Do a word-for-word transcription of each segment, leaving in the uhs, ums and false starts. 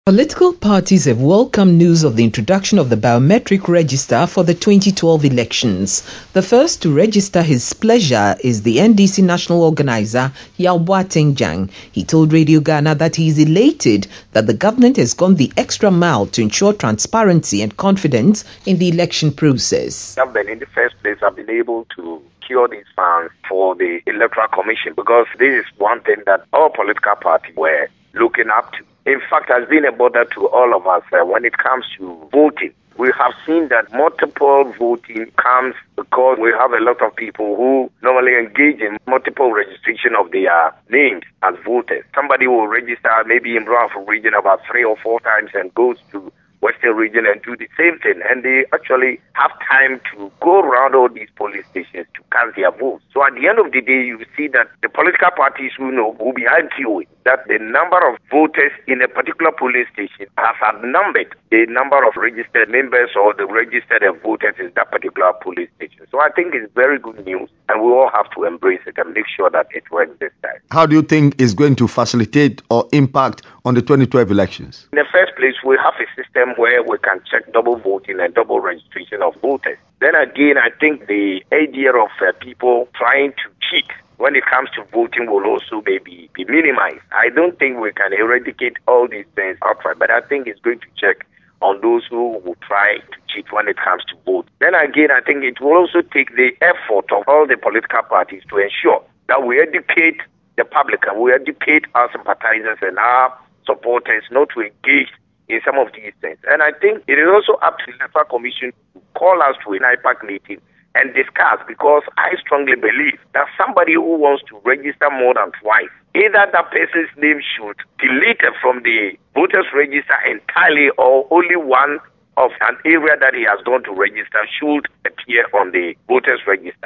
Political parties have welcomed news of the introduction of the biometric register for the twenty twelve elections. The first to register his pleasure is the N D C national organizer, Yao Boateng Jang. He told Radio Ghana that he is elated that the government has gone the extra mile to ensure transparency and confidence in the election process. Government in the first place have been able to secure these funds for the Electoral Commission because this is one thing that all political parties were looking up to. In fact, has been a bother to all of us uh, when it comes to voting. We have seen that multiple voting comes because we have a lot of people who normally engage in multiple registration of their names as voters. Somebody will register maybe in Brownsville region about three or four times and goes to Western region and do the same thing, and they actually have time to go around all these police stations to cast their votes. So at the end of the day, you see that the political parties who know will be arguing that the number of voters in a particular police station has outnumbered the number of registered members or the registered voters in that particular police station. So I think it's very good news, and we all have to embrace it and make sure that it works this time. How do you think it's going to facilitate or impact on the twenty twelve elections? In the first place, we have a system where we can check double voting and double registration of voters. Then again, I think the idea of uh, people trying to cheat when it comes to voting will also maybe be minimized. I don't think we can eradicate all these things outright, but I think it's going to check on those who will try to cheat when it comes to vote. Then again, I think it will also take the effort of all the political parties to ensure that we educate the public and we educate our sympathizers and our supporters not to engage in some of these things. And I think it is also up to the Electoral Commission to call us to an I PAC meeting and discuss, because I strongly believe that somebody who wants to register more than twice, either that person's name should be deleted from the voters register entirely, or only one of an area that he has gone to register should appear on the voters register.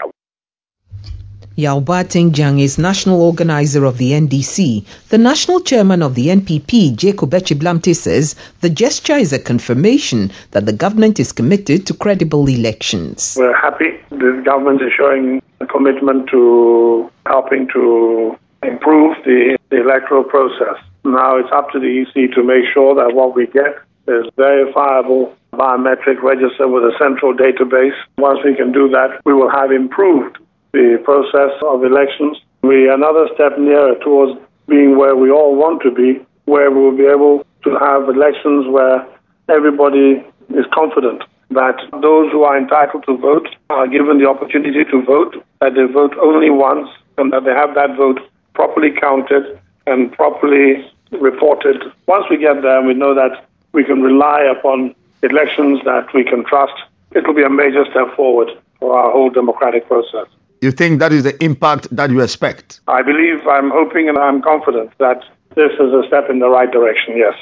Yao Boateng Jang is national organizer of the N D C. The national chairman of the N P P, J. Kubechi Blamte, says the gesture is a confirmation that the government is committed to credible elections. We're happy the government is showing a commitment to helping to improve the, the electoral process. Now it's up to the E C to make sure that what we get is verifiable biometric register with a central database. Once we can do that, we will have improved the process of elections. We are another step nearer towards being where we all want to be, where we will be able to have elections where everybody is confident that those who are entitled to vote are given the opportunity to vote, that they vote only once, and that they have that vote properly counted and properly reported. Once we get there, we know that we can rely upon elections that we can trust. It will be a major step forward for our whole democratic process. You think that is the impact that you expect? I believe, I'm hoping, and I'm confident that this is a step in the right direction, yes.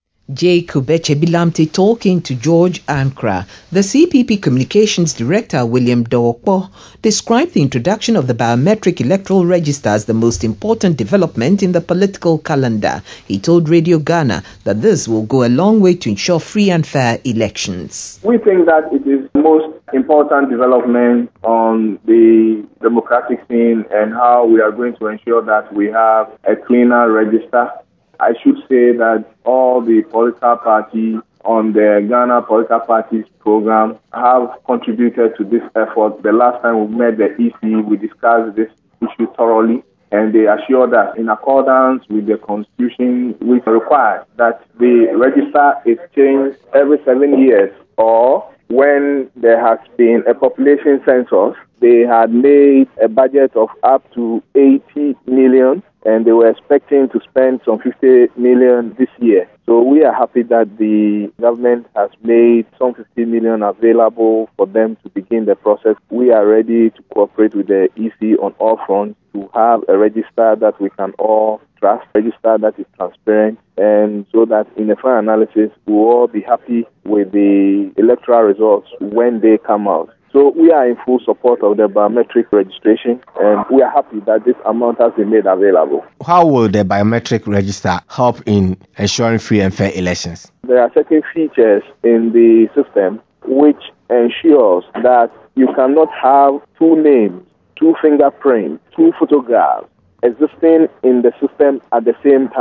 J. Kubechi Blamte talking to George Ankra. The C P P Communications Director, William Dawokpo, described the introduction of the biometric electoral register as the most important development in the political calendar. He told Radio Ghana that this will go a long way to ensure free and fair elections. We think that it is the most important development on the democratic scene and how we are going to ensure that we have a cleaner register. I should say that all the political parties on the Ghana Political Parties program have contributed to this effort. The last time we met the E C, we discussed this issue thoroughly, and they assured us, in accordance with the Constitution, which requires that the register is changed every seven years, or when there has been a population census, they had made a budget of up to eighty million, and they were expecting to spend some fifty million this year. So we are happy that the government has made some fifty million available for them to begin the process. We are ready to cooperate with the E C on all fronts to have a register that we can all trust, register that is transparent, and so that in the final analysis, we will all be happy with the electoral results when they come out. So we are in full support of the biometric registration, and we are happy that this amount has been made available. How will the biometric register help in ensuring free and fair elections? There are certain features in the system which ensures that you cannot have two names, two fingerprints, two photographs existing in the system at the same time.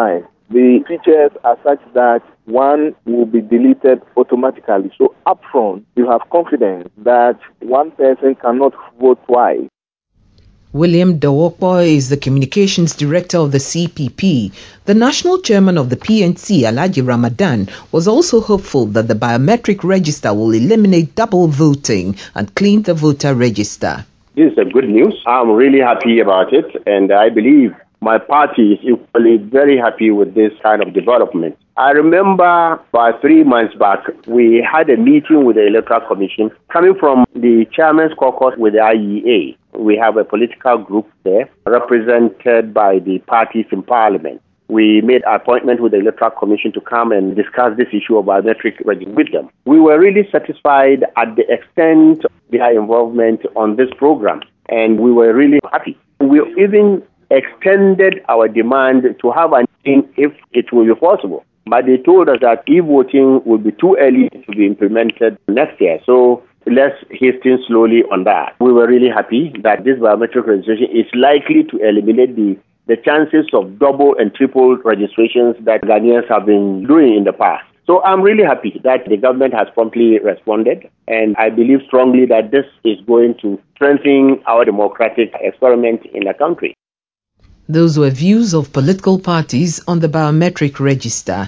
the features are such that one will be deleted automatically. So upfront, you have confidence that one person cannot vote twice. William Dawokpo is the Communications Director of the C P P. The National Chairman of the P N C, Alhaji Ramadan, was also hopeful that the biometric register will eliminate double voting and clean the voter register. This is a good news. I'm really happy about it, and I believe my party is equally very happy with this kind of development. I remember about three months back, we had a meeting with the Electoral Commission coming from the Chairman's Caucus with the I E A. We have a political group there represented by the parties in Parliament. We made an appointment with the Electoral Commission to come and discuss this issue of biometric registration with them. We were really satisfied at the extent of their involvement on this program, and we were really happy. We even extended our demand to have an meeting if it will be possible. But they told us that e-voting will be too early to be implemented next year. So let's hasten slowly on that. We were really happy that this biometric registration is likely to eliminate the, the chances of double and triple registrations that Ghanaians have been doing in the past. So I'm really happy that the government has promptly responded, and I believe strongly that this is going to strengthen our democratic experiment in the country. Those were views of political parties on the biometric register.